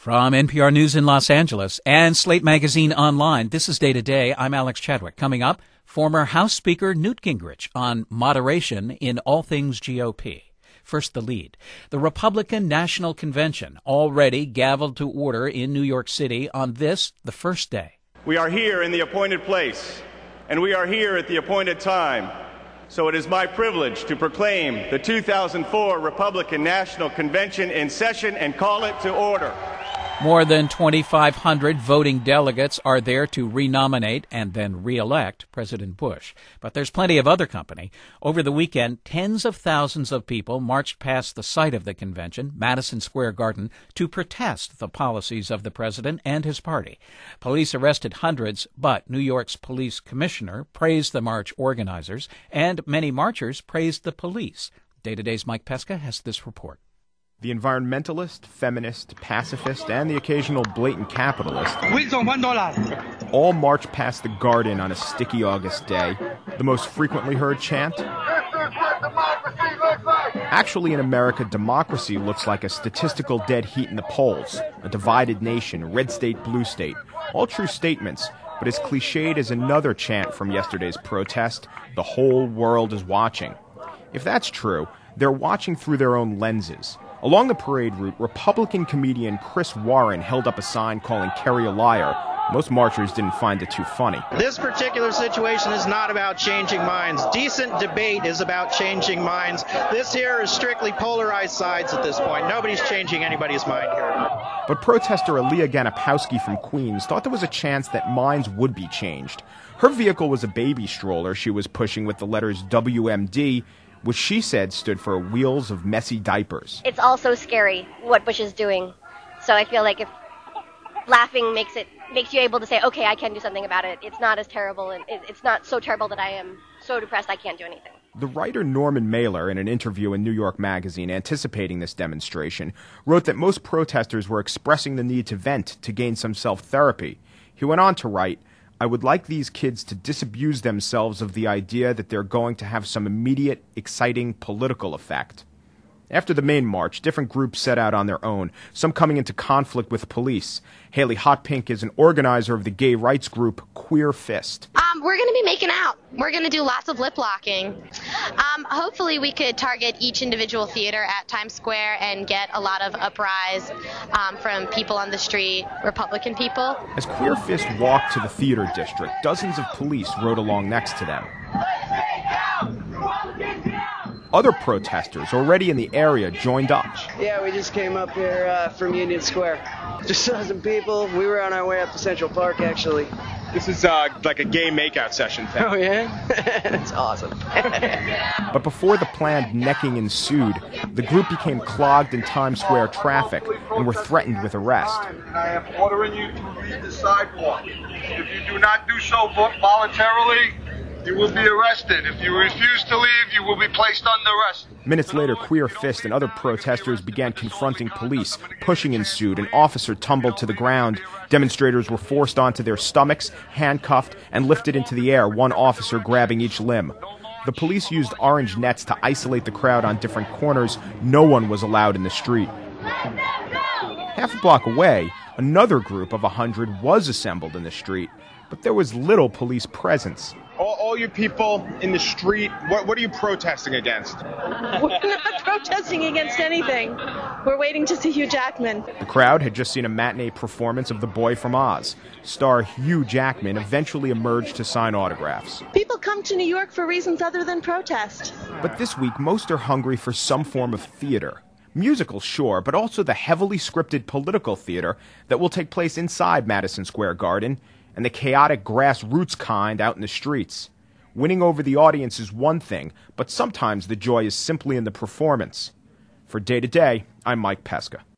From NPR News in Los Angeles and Slate Magazine Online, this is Day to Day. I'm Alex Chadwick. Coming up, former House Speaker Newt Gingrich on moderation in all things GOP. First, the lead. The Republican National Convention already gaveled to order in New York City on this, the first day. We are here in the appointed place, and we are here at the appointed time. So it is my privilege to proclaim the 2004 Republican National Convention in session and call it to order. More than 2,500 voting delegates are there to renominate and then re-elect President Bush. But there's plenty of other company. Over the weekend, tens of thousands of people marched past the site of the convention, Madison Square Garden, to protest the policies of the president and his party. Police arrested hundreds, but New York's police commissioner praised the march organizers, and many marchers praised the police. Day to Day's Mike Pesca has this report. The environmentalist, feminist, pacifist, and the occasional blatant capitalist all march past the garden on a sticky August day. The most frequently heard chant? Actually, in America, democracy looks like a statistical dead heat in the polls, a divided nation, red state, blue state. All true statements, but as cliched as another chant from yesterday's protest, the whole world is watching. If that's true, they're watching through their own lenses. Along the parade route, Republican comedian Chris Warren held up a sign calling Kerry a liar. Most marchers didn't find it too funny. This particular situation is not about changing minds. Decent debate is about changing minds. This here is strictly polarized sides at this point. Nobody's changing anybody's mind here. But protester Aaliyah Ganapowski from Queens thought there was a chance that minds would be changed. Her vehicle was a baby stroller she was pushing with the letters WMD, which she said stood for Wheels of Messy Diapers. It's also scary what Bush is doing. So I feel like if laughing makes you able to say, okay, I can do something about it. It's not as terrible, and it's not so terrible that I am so depressed I can't do anything. The writer Norman Mailer, in an interview in New York Magazine anticipating this demonstration, wrote that most protesters were expressing the need to vent to gain some self-therapy. He went on to write, I would like these kids to disabuse themselves of the idea that they're going to have some immediate, exciting political effect. After the main march, different groups set out on their own, some coming into conflict with police. Haley Hotpink is an organizer of the gay rights group Queer Fist. We're going to be making out. We're going to do lots of lip locking. Hopefully we could target each individual theater at Times Square and get a lot of uprise from people on the street, Republican people. As Queer Fist walked to the theater district, dozens of police rode along next to them. Other protesters already in the area joined up. Yeah, we just came up here from Union Square. Just saw some people. We were on our way up to Central Park, actually. This is like a gay makeout session thing. Oh, yeah? That's awesome. But before the planned necking ensued, the group became clogged in Times Square traffic and were threatened with arrest. I am ordering you to leave the sidewalk. If you do not do so voluntarily, you will be arrested. If you refuse to leave, you will be placed under arrest. Minutes later, Queer Fist and other protesters began confronting police. Pushing ensued. An officer tumbled to the ground. Demonstrators were forced onto their stomachs, handcuffed, and lifted into the air, one officer grabbing each limb. The police used orange nets to isolate the crowd on different corners. No one was allowed in the street. Half a block away, another group of 100 was assembled in the street, but there was little police presence. All you people in the street, what are you protesting against? We're not protesting against anything. We're waiting to see Hugh Jackman. The crowd had just seen a matinee performance of The Boy from Oz. Star Hugh Jackman eventually emerged to sign autographs. People come to New York for reasons other than protest. But this week, most are hungry for some form of theater. Musical, sure, but also the heavily scripted political theater that will take place inside Madison Square Garden, and the chaotic grassroots kind out in the streets. Winning over the audience is one thing, but sometimes the joy is simply in the performance. For Day to Day, I'm Mike Pesca.